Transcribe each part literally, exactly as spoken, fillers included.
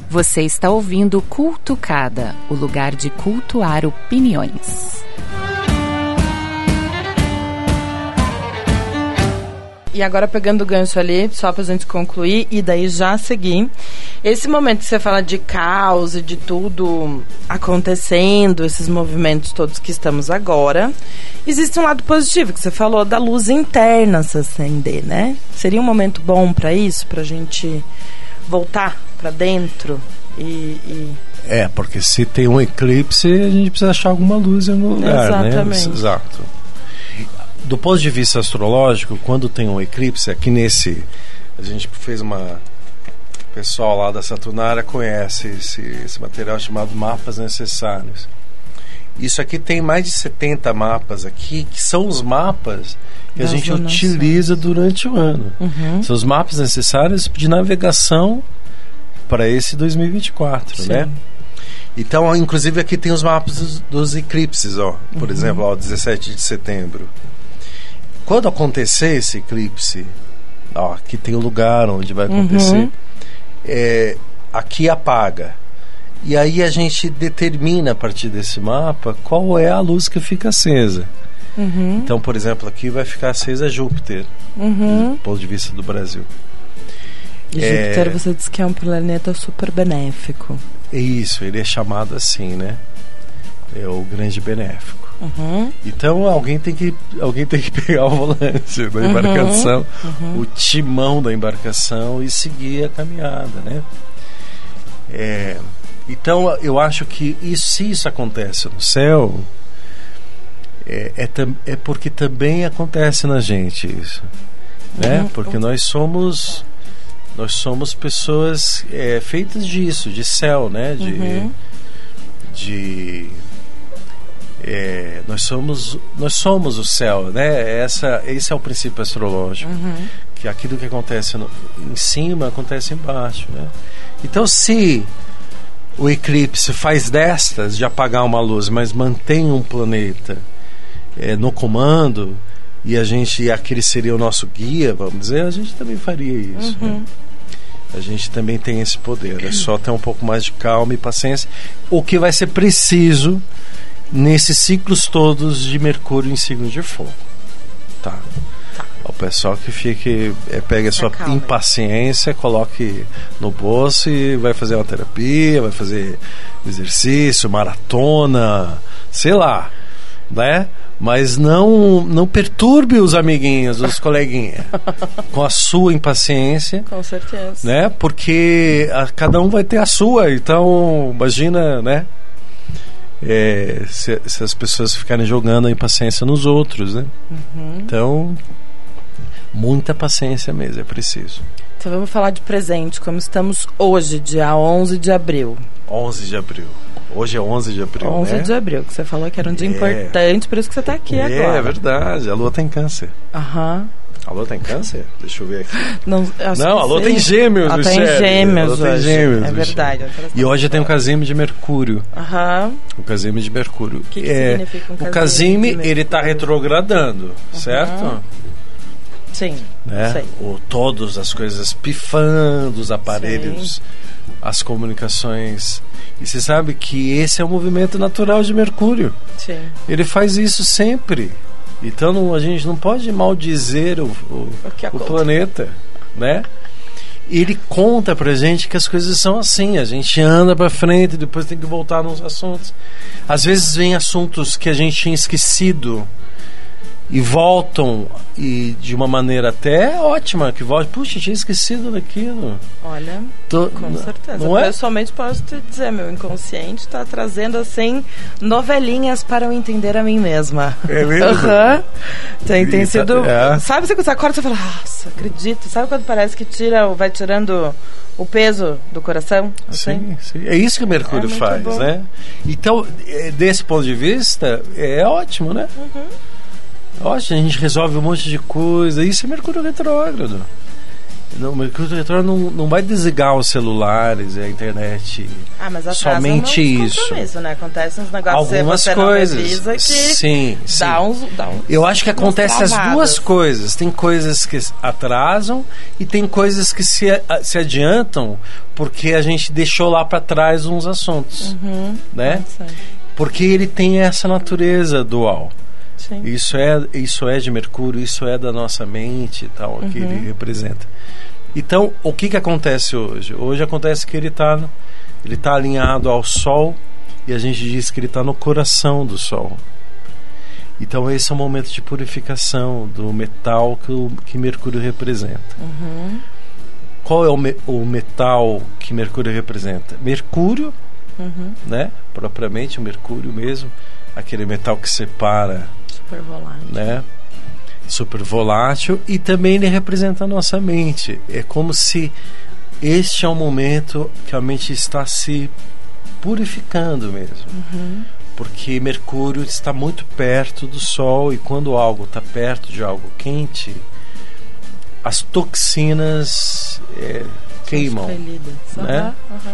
Você está ouvindo Cultucada, o lugar de cultuar opiniões. E agora pegando o gancho ali, só pra gente concluir e daí já seguir. Esse momento que você fala de caos e de tudo acontecendo, esses movimentos todos que estamos agora, existe um lado positivo, que você falou da luz interna se acender, né? Seria um momento bom pra isso, pra gente voltar pra dentro e, e... É, porque se tem um eclipse, a gente precisa achar alguma luz no lugar, Exatamente. né? Exato. Do ponto de vista astrológico, quando tem um eclipse, aqui nesse... A gente fez uma... O pessoal lá da Saturnária conhece esse, esse material chamado Mapas Necessários. Isso aqui tem mais de setenta mapas aqui, que são os mapas que das a gente utiliza durante o ano. Uhum. São os mapas necessários de navegação para esse dois mil e vinte e quatro, né? Então, inclusive, aqui tem os mapas dos, dos eclipses, ó. Por uhum. exemplo, ó, dezessete de setembro. Quando acontecer esse eclipse, ó, aqui tem o lugar onde vai acontecer, uhum. é, aqui apaga. E aí a gente determina a partir desse mapa qual é a luz que fica acesa. Uhum. Então, por exemplo, aqui vai ficar acesa Júpiter, uhum. do ponto de vista do Brasil. E Júpiter, é, você diz que é um planeta super benéfico. Isso, ele é chamado assim, né? É o grande benéfico. Uhum. Então alguém tem que alguém tem que pegar o volante da embarcação, uhum. Uhum. o timão da embarcação e seguir a caminhada, né? É, então eu acho que isso, se isso acontece no céu, é, é, é porque também acontece na gente isso, né? Uhum. Porque nós somos nós somos pessoas é, feitas disso, de céu, né? De, uhum. de É, nós somos nós somos o céu, né? Essa, esse é o princípio astrológico, uhum. que aquilo que acontece no, em cima acontece embaixo, né? Então, se o eclipse faz destas de apagar uma luz, mas mantém um planeta é, no comando, e a gente, aquele seria o nosso guia, vamos dizer, a gente também faria isso, uhum. né? A gente também tem esse poder, é só ter um pouco mais de calma e paciência, o que vai ser preciso nesses ciclos todos de Mercúrio em signo de fogo. Tá. Tá. O pessoal que fique, é, pegue a sua calma, impaciência, coloque no bolso e vai fazer uma terapia, vai fazer exercício, maratona, sei lá, né? Mas não, não perturbe os amiguinhos, os coleguinhas, com a sua impaciência. Com certeza. Né? Porque a, cada um vai ter a sua, então imagina, né? É, se, se as pessoas ficarem jogando a impaciência nos outros, né? Uhum. Então, muita paciência mesmo, é preciso. Então vamos falar de presente, como estamos hoje, dia onze de abril. onze de abril. Hoje é onze de abril, onze né? de abril, que você falou que era um dia é. importante, por isso que você está aqui é, agora. É verdade, a Lua tem câncer. Aham. Uhum. A Lua tem câncer? Deixa eu ver aqui. Não, Não a Lua tem gêmeos. Ela tem gêmeos Ela tem gêmeos. É verdade. E hoje tem o casime de Mercúrio. Aham. Uhum. O casime de Mercúrio. O que, que é, significa um casime? O casime, ele está retrogradando, uhum. certo? Sim, né? sei. O, todas as coisas pifando, os aparelhos, sim. as comunicações. E você sabe que esse é o movimento natural de Mercúrio. Sim. Ele faz isso sempre. Então não, a gente não pode maldizer o, o, o, o planeta, né? Ele conta pra gente que as coisas são assim, a gente anda pra frente, depois tem que voltar nos assuntos. Às vezes vem assuntos que a gente tinha esquecido e voltam e de uma maneira até ótima, que volta, puxa, tinha esquecido daquilo. Olha, Tô, com certeza. Não é? Pessoalmente posso te dizer, meu inconsciente está trazendo assim novelinhas para eu entender a mim mesma. É mesmo? Uhum. Tem, tem sido. É. Sabe você, você acorda e você fala, nossa, acredito. Sabe quando parece que tira, vai tirando o peso do coração? Assim? Sim, sim. É isso que o Mercúrio é faz, bom. né? Então, desse ponto de vista, é ótimo, né? Uhum. Ótimo, a gente resolve um monte de coisa. Isso é Mercúrio retrógrado. Não, o Mercúrio retrógrado não, não vai desligar os celulares e a internet. Ah, mas somente isso. Né? Acontece uns negócios Algumas que você coisas. Não revisa que sim, sim. Dá uns, dá uns, Eu acho que acontece as duas coisas. Tem coisas que atrasam e tem coisas que se, se adiantam porque a gente deixou lá para trás uns assuntos, uhum, né? Porque ele tem essa natureza dual. Sim. Isso é, isso é de Mercúrio, isso é da nossa mente e tal, uhum. que ele representa. Então, o que que acontece hoje? Hoje acontece que ele está ele tá alinhado ao Sol e a gente diz que ele está no coração do Sol. Então, esse é um momento de purificação do metal que, o, que Mercúrio representa. Uhum. Qual é o, me, o metal que Mercúrio representa? Mercúrio, uhum. né? Propriamente o Mercúrio mesmo, aquele metal que separa, super volátil, né? Super volátil, e também ele representa a nossa mente. É como se este é um momento que a mente está se purificando mesmo, uhum. porque Mercúrio está muito perto do Sol, e quando algo está perto de algo quente, as toxinas é, queimam, né? Uhum, uhum.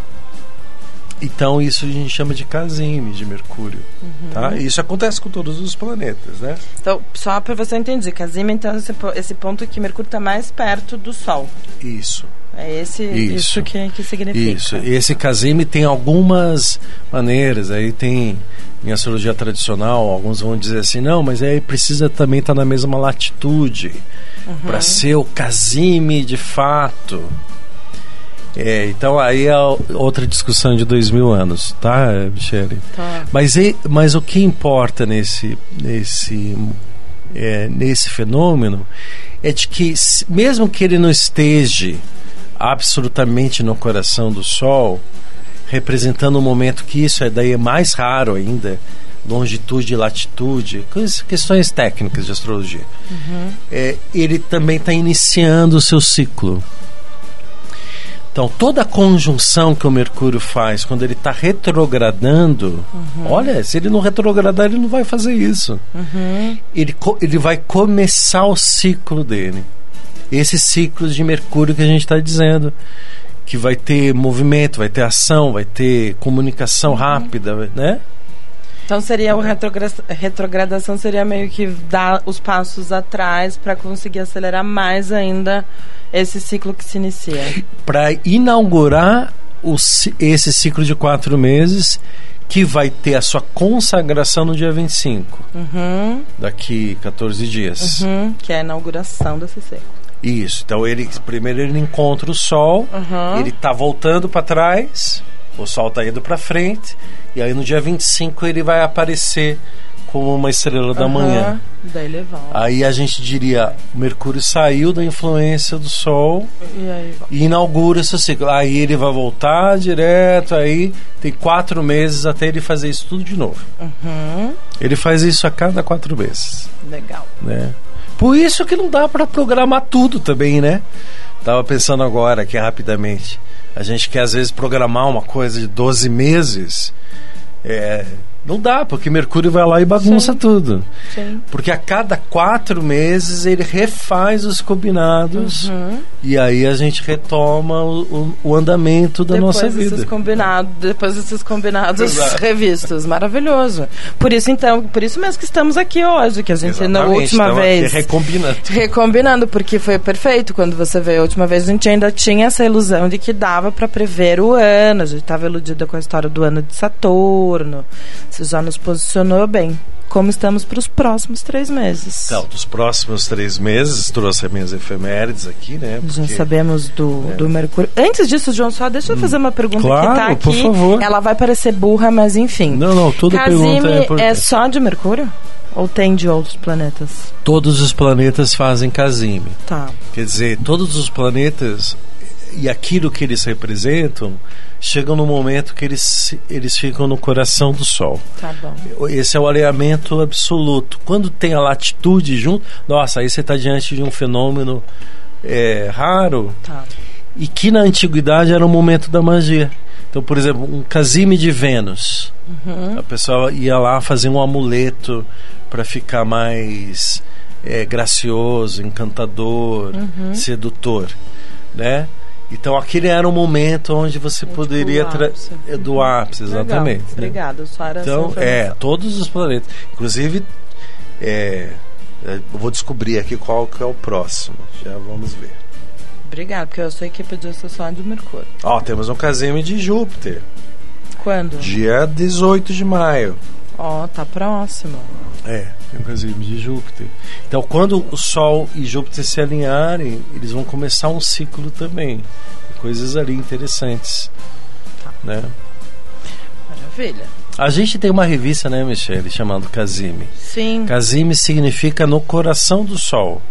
Então isso a gente chama de casime de Mercúrio, uhum. tá? E isso acontece com todos os planetas, né? Então, só para você entender, casime, então, esse, esse ponto que Mercúrio está mais perto do Sol. Isso. É esse, isso, isso que, que significa. Isso. E esse casime tem algumas maneiras. Aí tem, em astrologia tradicional, alguns vão dizer assim, não, mas aí precisa também estar tá na mesma latitude, uhum. para ser o casime de fato. É, então aí é outra discussão de dois mil anos, tá, Michele? Tá. Mas, mas o que importa nesse, nesse, é, nesse fenômeno é de que, mesmo que ele não esteja absolutamente no coração do Sol, representando um momento que isso é daí é mais raro ainda, longitude e latitude, questões técnicas de astrologia, uhum. é, ele também está iniciando o seu ciclo. Então, toda a conjunção que o Mercúrio faz quando ele está retrogradando, uhum. olha, se ele não retrogradar, ele não vai fazer isso. Uhum. Ele, ele vai começar o ciclo dele. Esse ciclo de Mercúrio que a gente está dizendo, que vai ter movimento, vai ter ação, vai ter comunicação uhum. rápida, né? Então seria o retrogra- retrogradação seria meio que dar os passos atrás para conseguir acelerar mais ainda esse ciclo que se inicia. Para inaugurar o, esse ciclo de quatro meses, que vai ter a sua consagração no dia vinte e cinco, uhum. daqui quatorze dias. Uhum. Que é a inauguração desse ciclo. Isso, então ele primeiro ele encontra o Sol, uhum. ele está voltando para trás, o Sol está indo para frente, e aí no dia vinte e cinco ele vai aparecer como uma estrela da uhum. manhã. Daí ele volta. Aí a gente diria, o Mercúrio saiu da influência do Sol e, aí e inaugura esse ciclo. Aí ele vai voltar direto, aí tem quatro meses até ele fazer isso tudo de novo. Uhum. Ele faz isso a cada quatro meses. Legal. Né? Por isso que não dá para programar tudo também, né? Tava pensando agora aqui rapidamente. A gente quer às vezes programar uma coisa de doze meses. É, não dá, porque Mercúrio vai lá e bagunça Sim. tudo. Sim. Porque a cada quatro meses ele refaz os combinados, uhum. e aí a gente retoma o, o, o andamento da depois nossa vida. Desses combinado, depois desses combinados revistos. Maravilhoso. Por isso, então, por isso mesmo que estamos aqui hoje, que a gente na última vez... recombinando. Recombinando, porque foi perfeito. Quando você veio a última vez, a gente ainda tinha essa ilusão de que dava para prever o ano. A gente estava iludida com a história do ano de Saturno. Você já nos posicionou bem. Como estamos para os próximos três meses. Então, dos próximos três meses, trouxe as minhas efemérides aqui, né? Porque, já sabemos do, é. do Mercúrio. Antes disso, João, só deixa eu fazer uma pergunta claro, que tá aqui. Por favor. Ela vai parecer burra, mas enfim. Não, não, toda Casime pergunta é importante. É só de Mercúrio? Ou tem de outros planetas? Todos os planetas fazem casime. Tá. Quer dizer, todos os planetas e aquilo que eles representam chegam no momento que eles, eles ficam no coração do Sol. Tá bom. Esse é o alinhamento absoluto. Quando tem a latitude junto, nossa, aí você está diante de um fenômeno é, raro, tá. e que na antiguidade era o momento da magia. Então, por exemplo, um casime de Vênus. Uhum. A pessoa ia lá fazer um amuleto para ficar mais é, gracioso, encantador, uhum. sedutor, né? Então aquele era um momento onde você é poderia tipo tra- é, do ápice, exatamente. Né? Obrigada, só era então é todos os planetas, inclusive é, eu vou descobrir aqui qual que é o próximo. Já vamos ver. Obrigada, porque eu sou equipe de estação do Mercúrio. Ó, temos um casime de Júpiter. Quando? Dia dezoito de maio. Ó, tá próximo. É, tem um casime de Júpiter. Então, quando o Sol e Júpiter se alinharem, eles vão começar um ciclo também. Coisas ali interessantes. Tá. Né? Maravilha. A gente tem uma revista, né, Michele, chamada Casime. Sim. Casime significa no coração do Sol.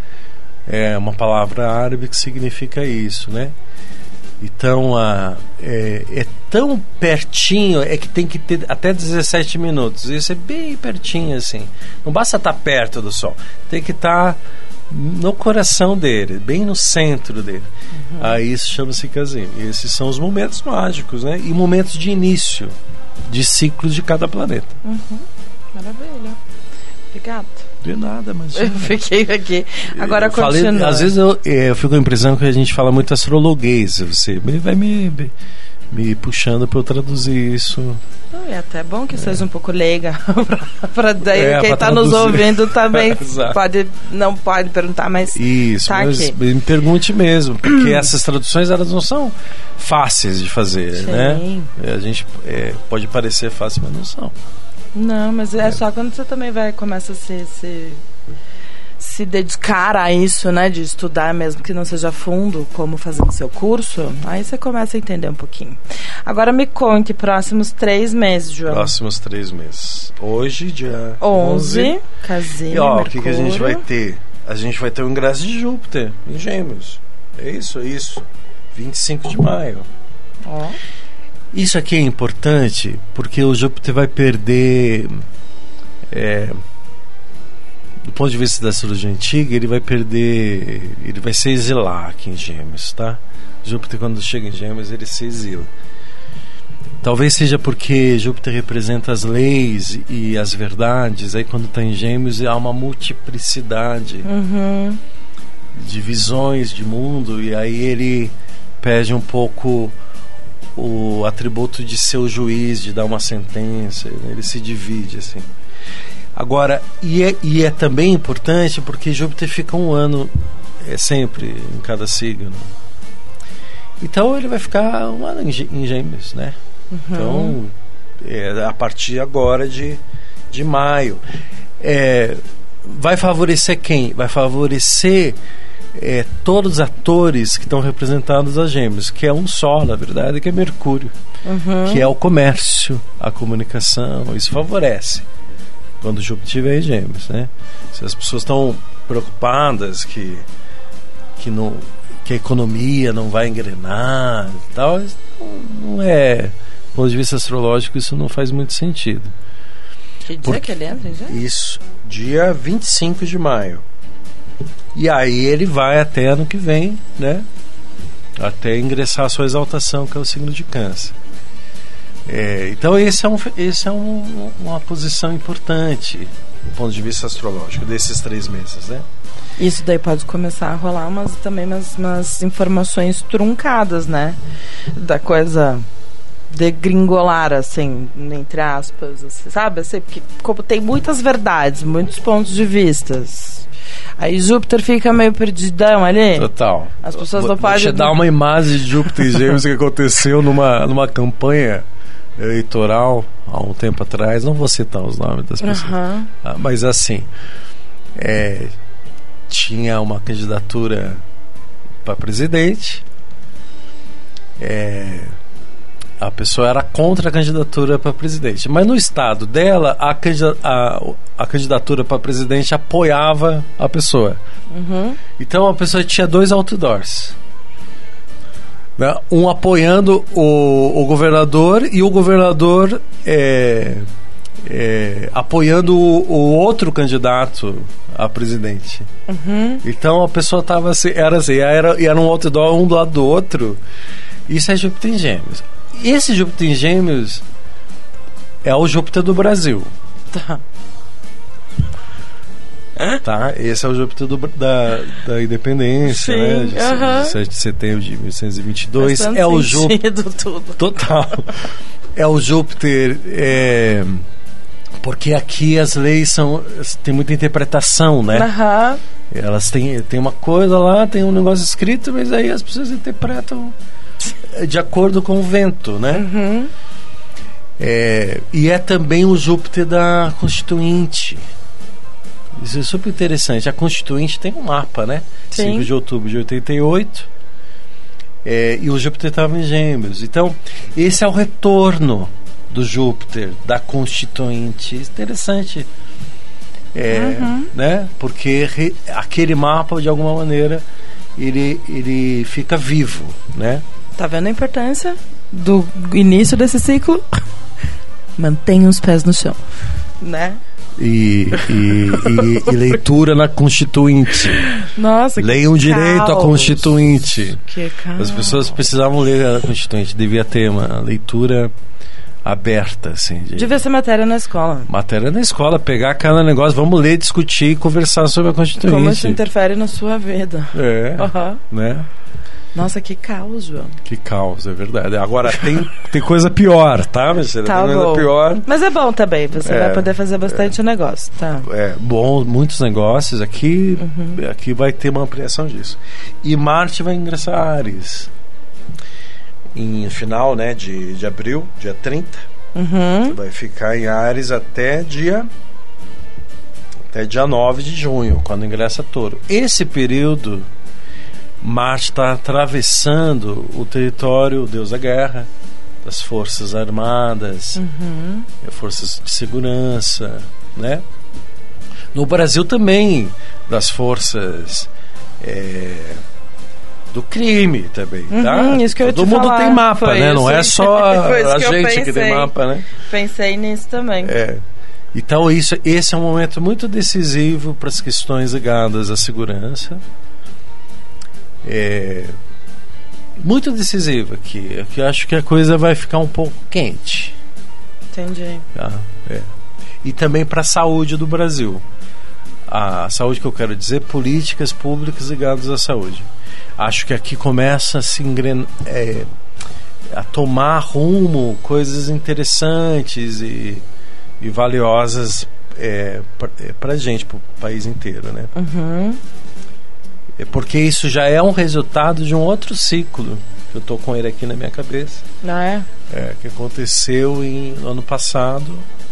É uma palavra árabe que significa isso, né? Então, a, é, é tão pertinho, é que tem que ter até dezessete minutos. Isso é bem pertinho, assim. Não basta estar perto do Sol. Tem que estar no coração dele, bem no centro dele. Uhum. Aí isso chama-se Casime. Esses são os momentos mágicos, né? E momentos de início de ciclos de cada planeta. Uhum. Maravilha. Obrigada. De nada, mas... Eu fiquei aqui. Agora continua. Às vezes eu, eu fico com a impressão que a gente fala muito astrologuês. Você vai me, me, me puxando para eu traduzir isso. Não, é até bom que é. seja um pouco leiga. Para daí é, quem está nos ouvindo também pode, não pode perguntar, mas isso, tá mas aqui. Me pergunte mesmo, porque essas traduções elas não são fáceis de fazer. Sim. Né? A gente é, pode parecer fácil, mas não são. Não, mas é, é só quando você também vai começa a se, se, se dedicar a isso, né? De estudar, mesmo que não seja fundo, como fazendo seu curso, aí você começa a entender um pouquinho. Agora me conte, próximos três meses, João. Próximos três meses. Hoje, dia onze, Casime, e ó, Mercúrio. O que, que a gente vai ter? A gente vai ter o ingresso de Júpiter em Gêmeos. É isso, é isso. vinte e cinco de maio. Ó. Isso aqui é importante porque o Júpiter vai perder, é, do ponto de vista da astrologia antiga, ele vai perder, ele vai se exilar aqui em Gêmeos, tá? Júpiter, quando chega em Gêmeos, ele se exila. Talvez seja porque Júpiter representa as leis e as verdades, aí quando está em Gêmeos há uma multiplicidade uhum. de visões de mundo, e aí ele perde um pouco o atributo de ser o juiz, de dar uma sentença, ele se divide assim. Agora, e é, e é também importante porque Júpiter fica um ano é, sempre em cada signo, então ele vai ficar um ano em Gêmeos, né? Uhum. Então é, a partir agora de, de maio é, vai favorecer quem? Vai favorecer É, todos os atores que estão representados a Gêmeos, que é um só, na verdade, que é Mercúrio, uhum. que é o comércio, a comunicação. Isso favorece quando Júpiter estiver em Gêmeos, né? Se as pessoas estão preocupadas que, que, não, que a economia não vai engrenar e tal, não, não é, do ponto de vista astrológico, isso não faz muito sentido. Que dia Porque, que ele entra, já? Isso, dia vinte e cinco de maio. E aí ele vai até ano que vem, né? Até ingressar a sua exaltação, que é o signo de Câncer. É, então esse é, um, esse é um, uma posição importante do ponto de vista astrológico desses três meses, né? Isso daí pode começar a rolar umas, também umas, umas informações truncadas, né? Da coisa degringolar, assim, entre aspas, assim, sabe? Assim, porque como tem muitas verdades, muitos pontos de vistas, aí Júpiter fica meio perdidão ali. Total. As pessoas vou, não podem... Vou te dar uma imagem de Júpiter e Gêmeos que aconteceu numa, numa campanha eleitoral há um tempo atrás. Não vou citar os nomes das pessoas. Uhum. Ah, mas assim, é, tinha uma candidatura para presidente. É... A pessoa era contra a candidatura para presidente. Mas no estado dela, a, a, a candidatura para presidente apoiava a pessoa. Uhum. Então a pessoa tinha dois outdoors. Né? Um apoiando o, o governador e o governador é, é, apoiando o, o outro candidato a presidente. Uhum. Então a pessoa estava assim, era assim, era, era um outdoor um do lado do outro. Isso é Júpiter em Gêmeos. Esse Júpiter em Gêmeos é o Júpiter do Brasil. Tá. Tá? Esse é o Júpiter do, da, da independência, Sim, né? De uh-huh. sete de setembro de mil oitocentos e vinte e dois. É o Júpiter. Tudo. Total. É o Júpiter. É, porque aqui as leis são. Tem muita interpretação, né? Aham. Uh-huh. Elas têm, têm uma coisa lá, tem um negócio escrito, mas aí as pessoas interpretam de acordo com o vento, né? Uhum. É, e é também o Júpiter da Constituinte. Isso é super interessante. A Constituinte tem um mapa, né? Sim. cinco de outubro de oitenta e oito. É, e o Júpiter estava em Gêmeos. Então, esse é o retorno do Júpiter da Constituinte. Interessante. É, uhum. né? Porque re, aquele mapa, de alguma maneira, ele, ele fica vivo, né? Tá vendo a importância do início desse ciclo? Mantenha os pés no chão, né? E, e, e, e leitura na Constituinte. Nossa, que leiam caos. Direito à Constituinte. Que caos. As pessoas precisavam ler a Constituinte. Devia ter uma leitura aberta, assim. De... Devia ser matéria na escola. Matéria na escola, pegar cada negócio, vamos ler, discutir e conversar sobre a Constituinte. Como isso interfere na sua vida. É, uhum. né? Nossa, que caos, João. Que caos, é verdade. Agora, tem, tem coisa pior, tá, Michele? Tá tem bom. coisa pior. Mas é bom também, você é, vai poder fazer bastante é, negócio, tá? É, bom, muitos negócios. Aqui, uhum. aqui vai ter uma ampliação disso. E Marte vai ingressar a Áries. Em final, né, de, de abril, dia trinta. Uhum. Vai ficar em Áries até dia... Até dia nove de junho, quando ingressa Touro. Esse período... Marte está atravessando o território, o deus da guerra, das forças armadas, uhum. forças de segurança, né? No Brasil também, das forças é, do crime também, uhum, tá? Isso que eu Todo ia te mundo falar. tem mapa, Foi né? isso. Não é só a que gente que tem mapa, né? Pensei nisso também. É. Então isso, esse é um momento muito decisivo para as questões ligadas à segurança. É muito decisivo aqui. Aqui eu acho que a coisa vai ficar um pouco quente. Entendi. Tá? É. E também para a saúde do Brasil. A saúde que eu quero dizer, políticas públicas ligadas à saúde. Acho que aqui começa a se engren... é, a tomar rumo coisas interessantes e, e valiosas é, para a gente, para o país inteiro, né? Uhum. Porque isso já é um resultado de um outro ciclo. Eu estou com ele aqui na minha cabeça. Ah, é? É, que aconteceu em, no ano passado.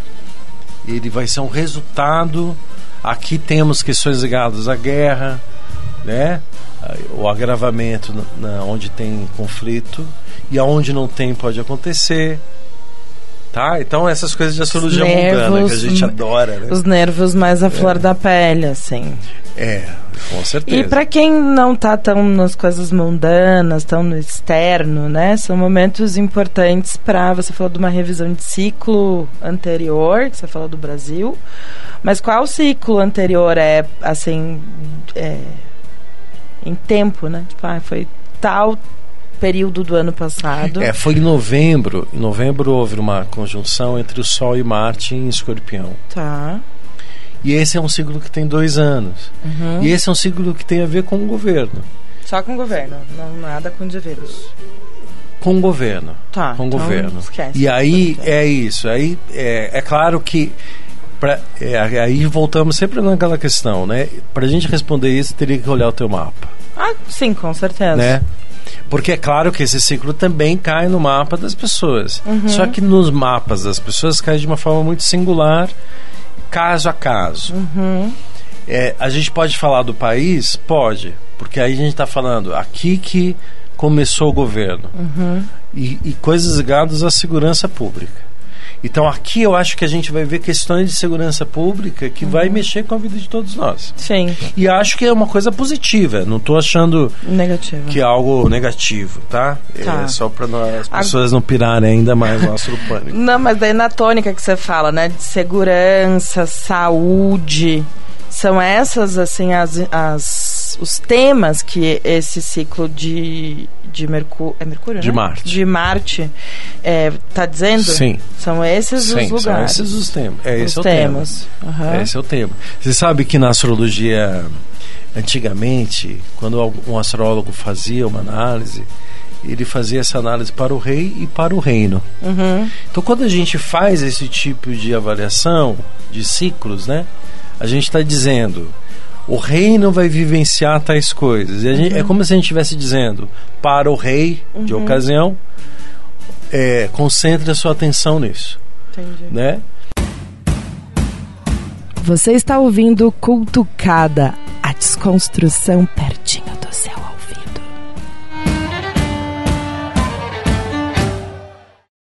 Ele vai ser um resultado. Aqui temos questões ligadas à guerra, né? O agravamento na, na, onde tem conflito. E aonde não tem pode acontecer. Tá? Então essas coisas de astrologia mundana que a gente adora, né? Os nervos mais à flor é. da pele, assim. É, com certeza. E para quem não tá tão nas coisas mundanas, tão no externo, né? São momentos importantes para... Você falou de uma revisão de ciclo anterior, que você falou do Brasil. Mas qual ciclo anterior é, assim, é, em tempo, né? Tipo, ah, foi tal período do ano passado. É, foi em novembro. Em novembro houve uma conjunção entre o Sol e Marte em Escorpião. Tá. E esse é um ciclo que tem dois anos. Uhum. E esse é um ciclo que tem a ver com o governo. Só com o governo, não nada com indivíduos. Com o governo. Tá. Com o então governo. Esquece, e aí é isso. Aí é, é claro que pra, é, aí voltamos sempre naquela questão, né? Para a gente responder isso, teria que olhar o teu mapa. Ah, sim, com certeza. Né? Porque é claro que esse ciclo também cai no mapa das pessoas. Uhum. Só que nos mapas das pessoas cai de uma forma muito singular, caso a caso. Uhum. É, a gente pode falar do país? Pode. Porque aí a gente está falando aqui que começou o governo. Uhum. E, e coisas ligadas à segurança pública. Então aqui eu acho que a gente vai ver questões de segurança pública que uhum. vai mexer com a vida de todos nós. Sim. E acho que é uma coisa positiva. Não estou achando negativo. que é algo negativo, tá? tá. É só para as pessoas a... não pirarem ainda mais no astro pânico. Não, mas daí na tônica que você fala, né? De segurança, saúde, são essas, assim, as... as as, os temas que esse ciclo de, de Mercúrio, é Mercúrio, de né? Marte, de Marte está dizendo? Sim. São esses Sim, os lugares. São esses os temas. É, os esse é o temas. tema. Uhum. Esse é o tema. Você sabe que na astrologia, antigamente, quando um astrólogo fazia uma análise, ele fazia essa análise para o rei e para o reino. Uhum. Então, quando a gente faz esse tipo de avaliação de ciclos, né, a gente está dizendo, o reino vai vivenciar tais coisas. E a gente, uhum. é como se a gente estivesse dizendo para o rei uhum. de ocasião, é, concentre a sua atenção nisso. Entendi. Né? Você está ouvindo Cutucada, a desconstrução pertinho.